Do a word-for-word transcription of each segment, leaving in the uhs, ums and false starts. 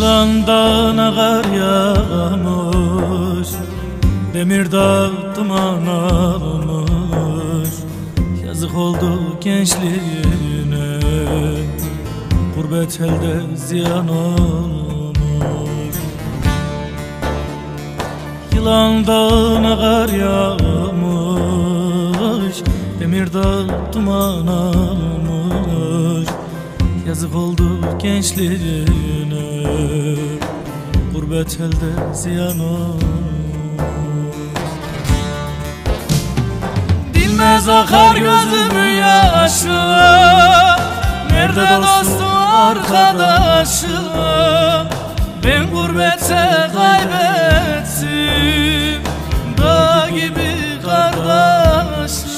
Yılan dağına kar yağmış, Demirdağ duman almış. Yazık oldu gençliğine, gurbet elde ziyan olmuş. Yılan dağına kar yağmış, Demirdağ duman almış. Yazık oldu gençliğine, gurbet elde ziyan olmuş. Dinmez akar gözümün yaşı, nerede dostum arkadaşım? Ben gurbete kaybettim dağ gibi kardeşim.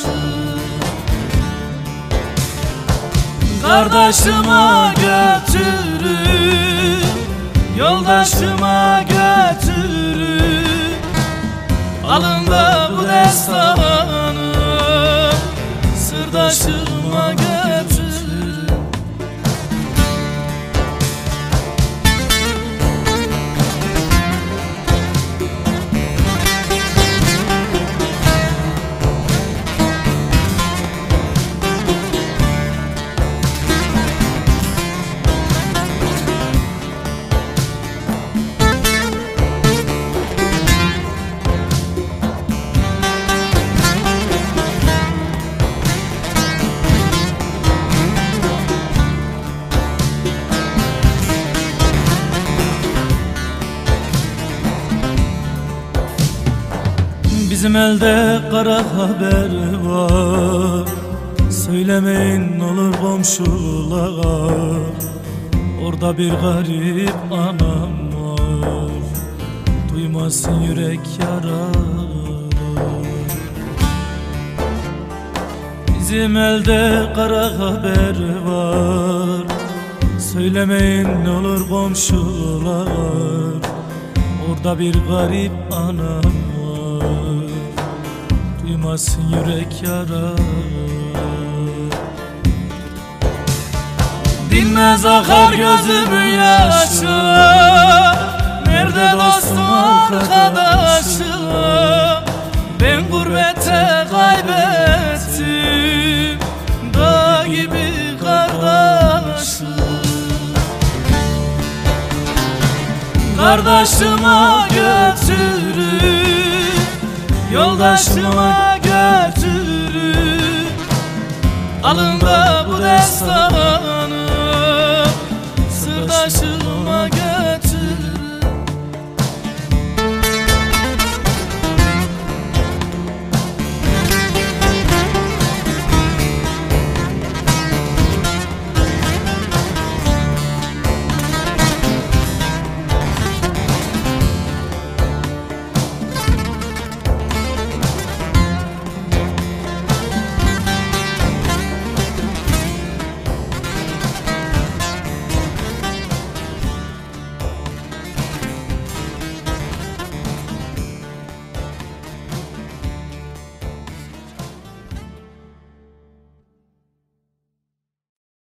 Kardeşime götürün, yoldaşıma götürün. Alın da bu destanı sırdaşıma götürün. Bizim elde kara haber var, söylemeyin olur komşulara. Orada bir garip anam var, duymasın yürek yaralı. Bizim elde kara haber var, söylemeyin olur komşular. Orada bir garip anam var, duymasın yürek yaralı. Dinmez akar gözümün yaşı, nerede dostum arkadaşım? Ben gurbete kaybettim dağ gibi kardeşim. Kardeşime götürün, yoldaşıma götürün. Alın da bu destanı sırdaşıma